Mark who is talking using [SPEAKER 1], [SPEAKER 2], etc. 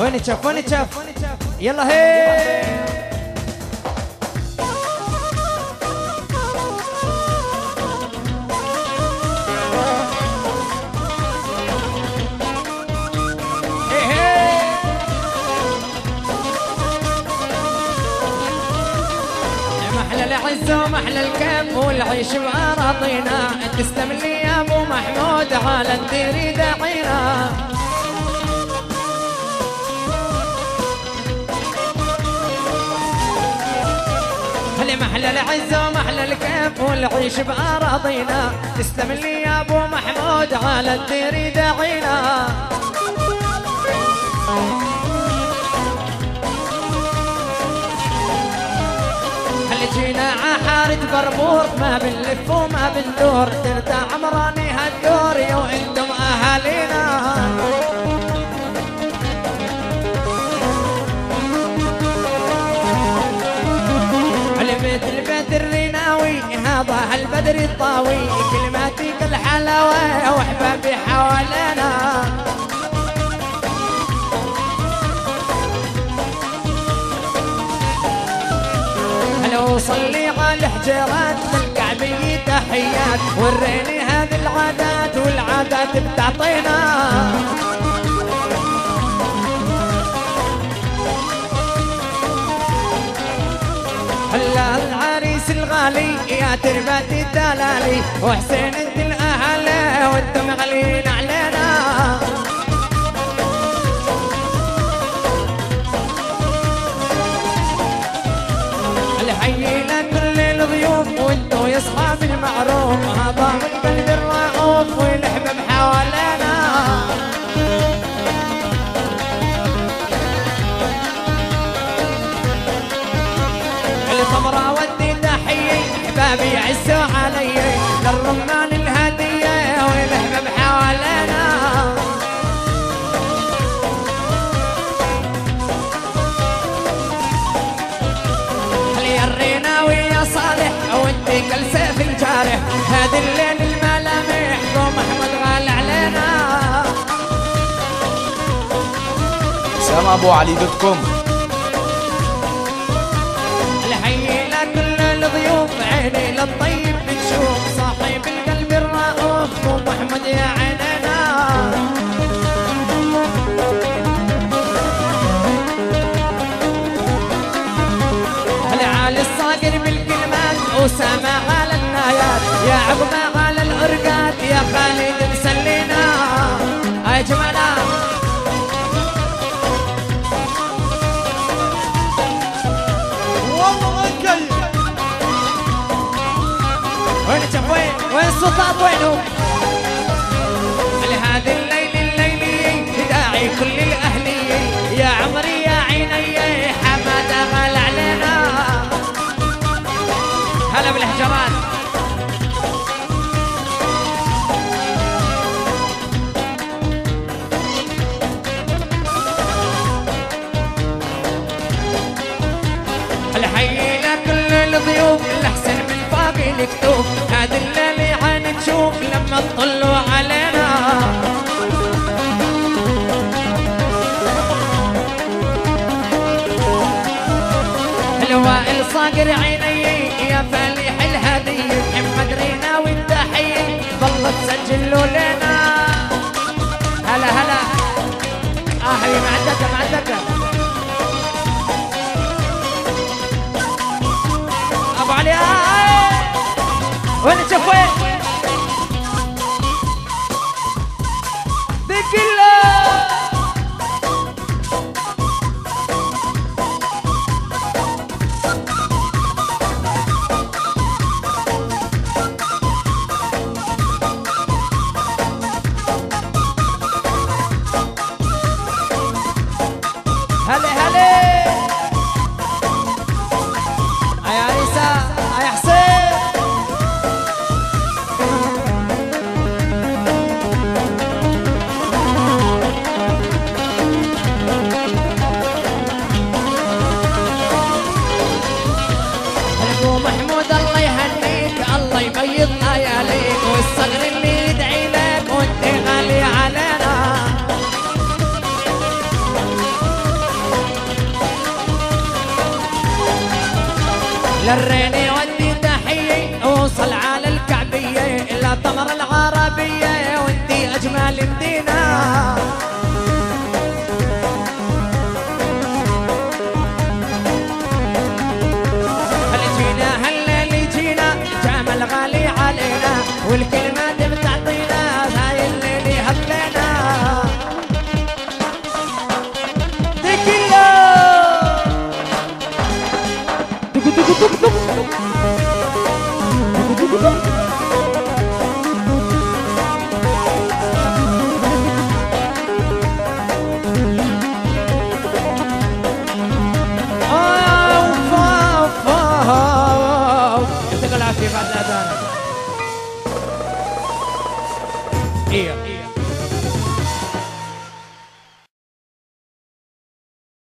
[SPEAKER 1] وين تشاف وين تشاف يلا هي العز ومحلى الكف والعيش بأراضينا تسلم لي يا ابو محمود على الدير داعينا محلى العز ومحلى الكف والعيش بأراضينا تسلم لي يا ابو محمود على الدير داعينا جينا عحارة بربور ما بنلف وما بندور درت عمراني هالدور يا وانتم اهالينا البيت البيت الريناوي هذا هالبدر الطاوي كلماتي كالحلاوة واحبابي حوالينا وصلي على الحجرات للكعبي تحيات وريني هذه العادات والعادات بتعطينا هلا العريس الغالي يا تربات الدلالي وحسين انت الاهالي وانتم غاليين علينا حيينا كل الضيوف وانتو يا اصحاب المعروف هذا من قلب الرؤوف والحباب حوالينا الخمرة ودي تحيي احبابي عزوا علي للرمان الهدية والحباب حوالينا الريناوي يا صالح وانت كالسيف الجارح هذا الليل الملامح ابو محمد غال علينا
[SPEAKER 2] SamAbuAli.com
[SPEAKER 1] الحي لكل الضيوف عيني للطيب بتشوف صاحب القلب الرؤوف ابو محمد يا عينينا الصاقر بالكلمات وسامع على النايات يا عقبة على الأرقات يا خالد مسلينا يا جماعة
[SPEAKER 2] والله مكيف
[SPEAKER 1] وين شوف وين السلطات وينهم لهذا الليل الليلي داعي كل الأهلي يا عمري يا عيني حمادة غال علينا هلا بالحجرات الحي لكل الضيوف الاحسن من باقي الكتوب هذا الليل عين تشوف لما تطلوا علينا الوائل صاقر عيني يا فالح الهدية محمد ريناوي التحية ظلت تسجلوا لنا هلا هلا اهلي معدك ابو علي وين تشوف وين ذيك الله هلا هلا يا عيسى يا حسين للرين يودي تحية وصل على الكعبية إلا تمر